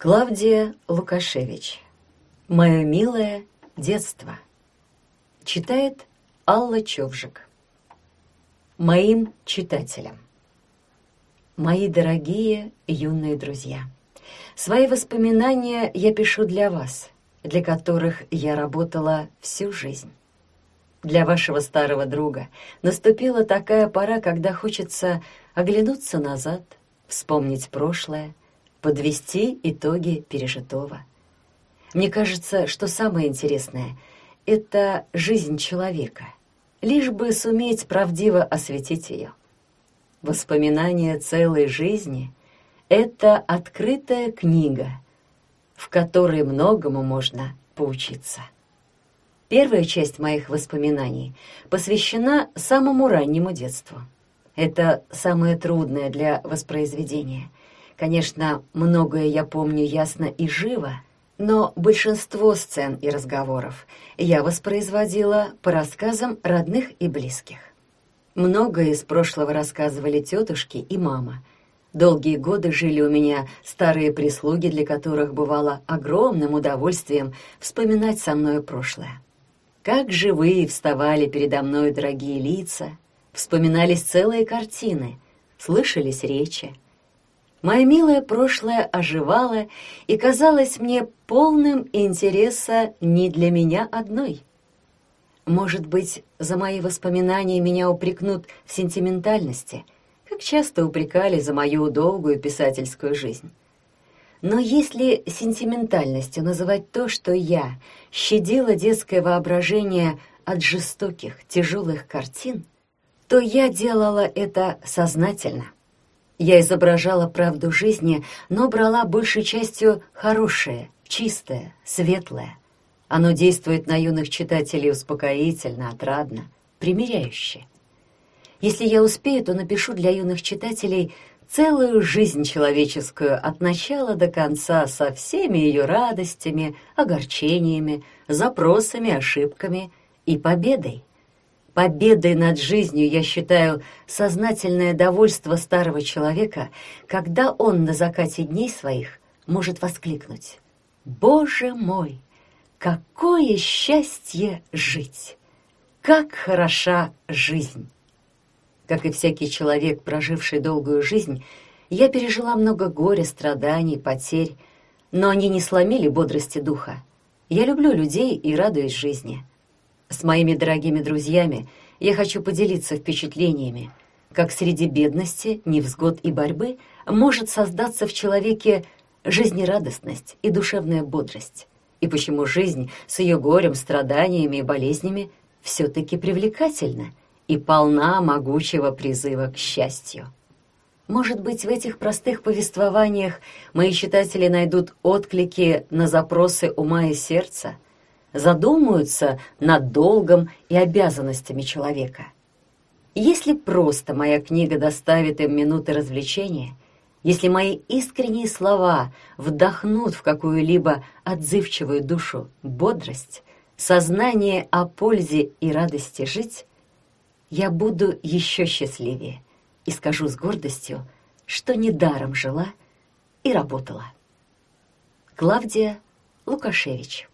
Клавдия Лукашевич. «Мое милое детство». Читает Алла Човжик. Моим читателям. Мои дорогие юные друзья, свои воспоминания я пишу для вас, для которых я работала всю жизнь. Для вашего старого друга наступила такая пора, когда хочется оглянуться назад, вспомнить прошлое, подвести итоги пережитого. Мне кажется, что самое интересное — это жизнь человека, лишь бы суметь правдиво осветить ее. Воспоминания целой жизни — это открытая книга, в которой многому можно поучиться. Первая часть моих воспоминаний посвящена самому раннему детству. Это самое трудное для воспроизведения. Конечно, многое я помню ясно и живо, но большинство сцен и разговоров я воспроизводила по рассказам родных и близких. Многое из прошлого рассказывали тетушки и мама. Долгие годы жили у меня старые прислуги, для которых бывало огромным удовольствием вспоминать со мною прошлое. Как живые вставали передо мной дорогие лица, вспоминались целые картины, слышались речи. Мое милое прошлое оживало и казалось мне полным интереса не для меня одной. Может быть, за мои воспоминания меня упрекнут в сентиментальности, как часто упрекали за мою долгую писательскую жизнь. Но если сентиментальностью называть то, что я щадила детское воображение от жестоких, тяжелых картин, то я делала это сознательно. Я изображала правду жизни, но брала большей частью хорошее, чистое, светлое. Оно действует на юных читателей успокоительно, отрадно, примиряюще. Если я успею, то напишу для юных читателей целую жизнь человеческую от начала до конца со всеми ее радостями, огорчениями, запросами, ошибками и победой. Победой над жизнью я считаю сознательное довольство старого человека, когда он на закате дней своих может воскликнуть: «Боже мой, какое счастье жить! Как хороша жизнь!» Как и всякий человек, проживший долгую жизнь, я пережила много горя, страданий, потерь, но они не сломили бодрости духа. Я люблю людей и радуюсь жизни. С моими дорогими друзьями я хочу поделиться впечатлениями, как среди бедности, невзгод и борьбы может создаться в человеке жизнерадостность и душевная бодрость, и почему жизнь с ее горем, страданиями и болезнями все-таки привлекательна и полна могучего призыва к счастью. Может быть, в этих простых повествованиях мои читатели найдут отклики на запросы ума и сердца, задумаются над долгом и обязанностями человека. Если просто моя книга доставит им минуты развлечения, если мои искренние слова вдохнут в какую-либо отзывчивую душу бодрость, сознание о пользе и радости жить, я буду еще счастливее и скажу с гордостью, что недаром жила и работала. Клавдия Лукашевич.